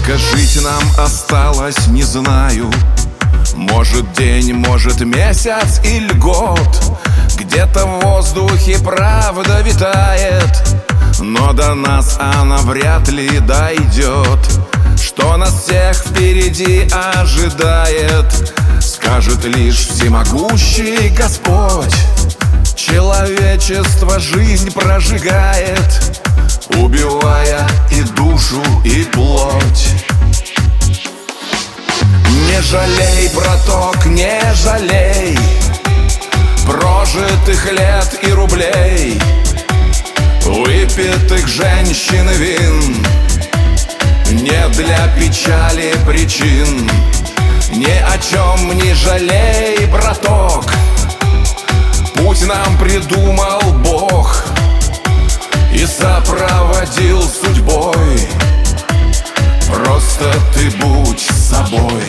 жить нам осталось, не знаю. Может день, может месяц или год. Где-то в воздухе правда витает, но до нас она вряд ли дойдет. Что нас всех впереди ожидает, скажет лишь всемогущий Господь. Человечество жизнь прожигает, убивая и душу, и плоть. Не жалей, браток, не жалей прожитых лет и рублей, выпитых женщин и вин. Не для печали причин, ни о чем не жалей, браток. Путь нам придумал Бог и сопроводил судьбой. Просто ты будь собой.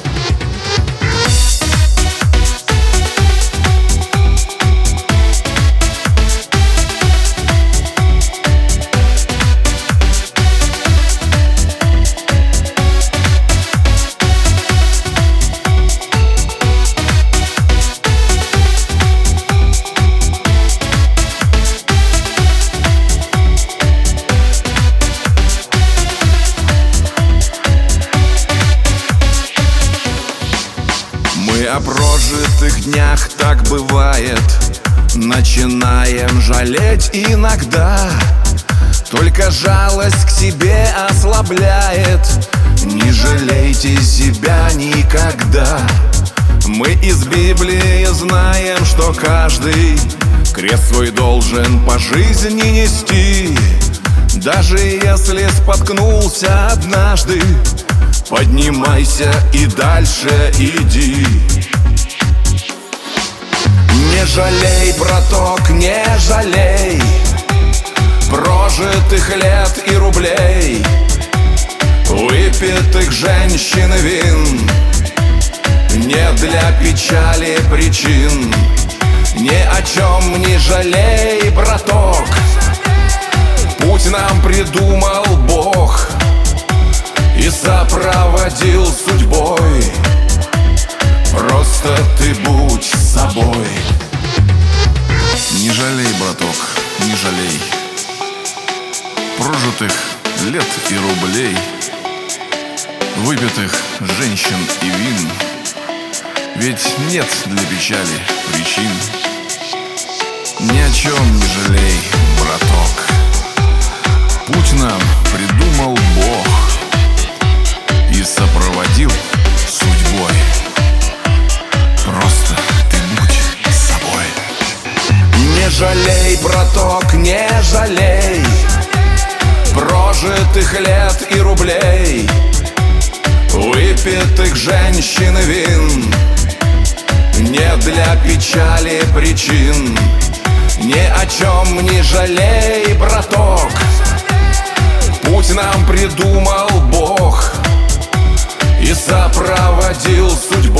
Мы о прожитых днях, так бывает, начинаем жалеть иногда. Только жалость к себе ослабляет. Не жалейте себя никогда. Мы из Библии знаем, что каждый крест свой должен по жизни нести. Даже если споткнулся однажды, поднимайся и дальше иди. Не жалей, браток, не жалей прожитых лет и рублей, выпитых женщин и вин. Не для печали причин, ни о чем не жалей, браток. Путь нам придумал Бог и сопроводил судьбой. Просто ты будь собой. Не жалей, браток, не жалей прожитых лет и рублей, выпитых женщин и вин. Ведь нет для печали причин. Ни о чем не жалей, браток. Путь нам придумал Бог и сопроводил судьбой. Просто ты будь собой. Не жалей, браток, не жалей прожитых лет и рублей, выпитых женщин и вин. Не для печали причин, ни о чем не жалей, браток. Путь нам придумал Бог и сопроводил судьбой.